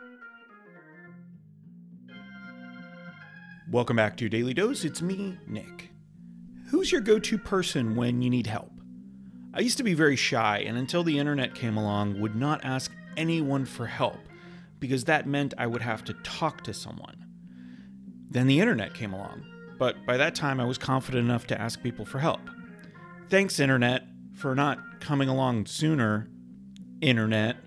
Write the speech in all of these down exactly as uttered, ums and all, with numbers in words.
Welcome back to Daily Dose. It's me, Nick. Who's your go-to person when you need help? I used to be very shy, and until the internet came along, would not ask anyone for help, because that meant I would have to talk to someone. Then the internet came along, but by that time I was confident enough to ask people for help. Thanks, internet, for not coming along sooner, internet.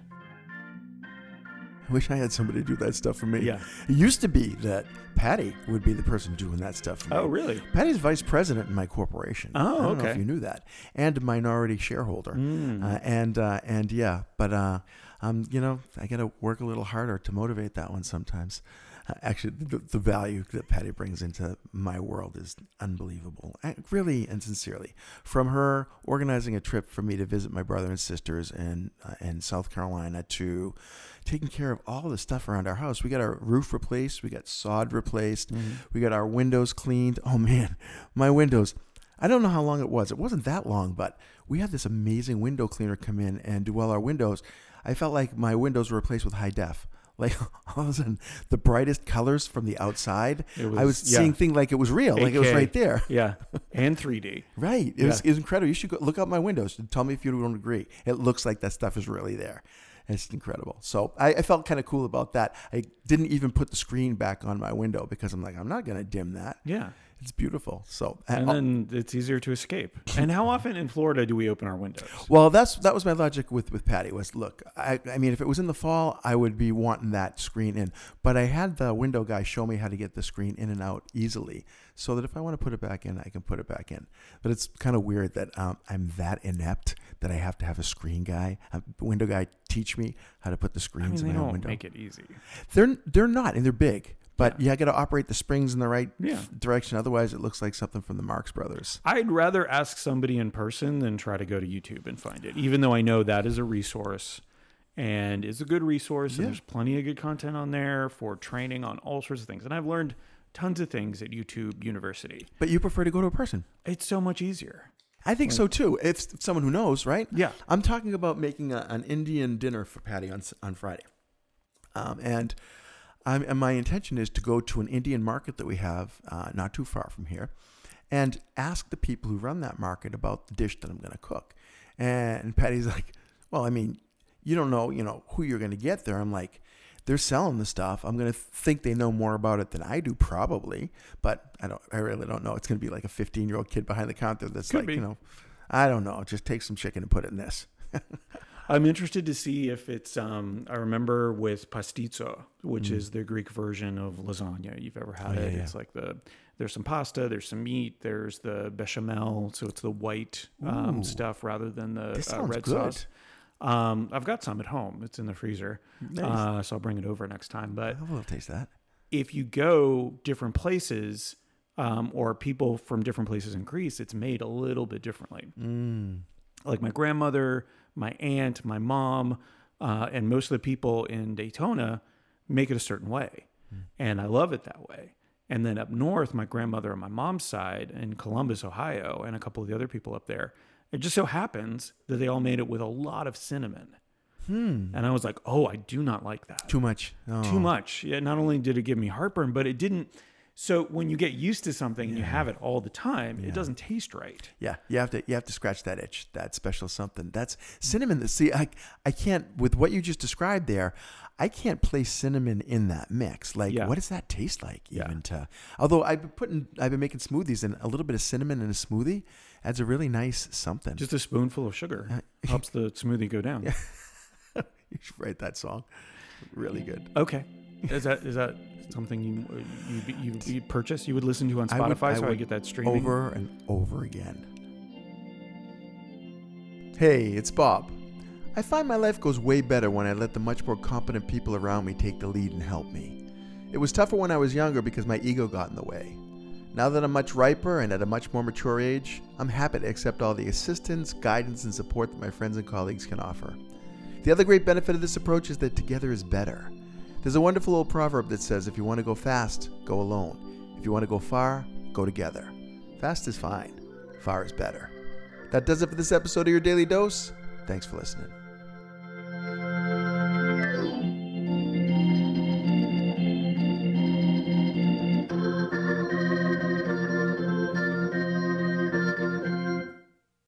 I wish I had somebody to do that stuff for me. Yeah. It used to be that Patty would be the person doing that stuff for me. Oh, really? Patty's vice president in my corporation. Oh, I don't okay. know if you knew that. And a minority shareholder. Mm. Uh, and, uh, and yeah, but, uh, um, you know, I got to work a little harder to motivate that one sometimes. Uh, actually, the, the value that Patty brings into my world is unbelievable. I, really and sincerely. From her organizing a trip for me to visit my brother and sisters in, uh, in South Carolina to taking care of all the stuff around our house. We got our roof replaced. We got sod replaced. Mm-hmm. We got our windows cleaned. Oh, man, my windows. I don't know how long it was. It wasn't that long, but we had this amazing window cleaner come in and do all our windows. I felt like my windows were replaced with high def. Like all of a sudden, the brightest colors from the outside. Was, I was yeah. seeing things like it was real, eight K. Like it was right there. Yeah, and three D. Right. It, yeah. was, it was incredible. You should go look out my windows and tell me if you don't agree. It looks like that stuff is really there. It's incredible. So I, I felt kind of cool about that. I didn't even put the screen back on my window because I'm like, I'm not going to dim that. Yeah. It's beautiful. So and I'll, then it's easier to escape. And how often in Florida do we open our windows? Well, that's that was my logic with, with Patty was, look, I, I mean, if it was in the fall, I would be wanting that screen in. But I had the window guy show me how to get the screen in and out easily so that if I want to put it back in, I can put it back in. But it's kind of weird that um, I'm that inept that I have to have a screen guy, a window guy teach me how to put the screens I mean, in my don't window. Make it easy. They're, they're not, and they're big. But yeah, you got to operate the springs in the right yeah. direction. Otherwise, it looks like something from the Marx Brothers. I'd rather ask somebody in person than try to go to YouTube and find it, even though I know that is a resource and it's a good resource. Yeah. And there's plenty of good content on there for training on all sorts of things. And I've learned tons of things at YouTube University. But you prefer to go to a person. It's so much easier. I think like, so too. If someone who knows, right? Yeah. I'm talking about making a, an Indian dinner for Patty on on Friday. Um, and... I'm, and my intention is to go to an Indian market that we have uh, not too far from here and ask the people who run that market about the dish that I'm going to cook. And Patty's like, well, I mean, you don't know, you know, who you're going to get there. I'm like, they're selling the stuff. I'm going to think they know more about it than I do probably, but I don't, I really don't know. It's going to be like a fifteen year old kid behind the counter that's Could like, be. you know, I don't know. Just take some chicken and put it in this. I'm interested to see if it's, um, I remember with pastizo, which mm. is the Greek version of lasagna. You've ever had oh, it. Yeah, it's yeah. like the, there's some pasta, there's some meat, there's the bechamel. So it's the white um, stuff rather than the this uh, red good. sauce. Um, I've got some at home. It's in the freezer. Nice. Uh, so I'll bring it over next time. But I will taste that. If you go different places um, or people from different places in Greece, it's made a little bit differently. Mm. Like my grandmother, my aunt, my mom, uh, and most of the people in Daytona make it a certain way. Mm. And I love it that way. And then up north, my grandmother on my mom's side in Columbus, Ohio, and a couple of the other people up there, it just so happens that they all made it with a lot of cinnamon. Hmm. And I was like, oh, I do not like that. Too much. Oh. Too much. Yeah, not only did it give me heartburn, but it didn't. So when you get used to something yeah. and you have it all the time, yeah. it doesn't taste right. Yeah, you have to you have to scratch that itch, that special something. That's cinnamon. See, I I can't, with what you just described there, I can't place cinnamon in that mix. Like, yeah. what does that taste like? Even yeah. to, although I've been putting, I've been making smoothies, and a little bit of cinnamon in a smoothie adds a really nice something. Just a spoonful of sugar uh, helps the smoothie go down. Yeah. You should write that song. Really good. Okay. Is that is that something you you you, you purchase? You would listen to on Spotify, I would, I so I get that streaming over and over again. Hey, it's Bob. I find my life goes way better when I let the much more competent people around me take the lead and help me. It was tougher when I was younger because my ego got in the way. Now that I'm much riper and at a much more mature age, I'm happy to accept all the assistance, guidance, and support that my friends and colleagues can offer. The other great benefit of this approach is that together is better. There's a wonderful old proverb that says, if you want to go fast, go alone. If you want to go far, go together. Fast is fine. Far is better. That does it for this episode of Your Daily Dose. Thanks for listening.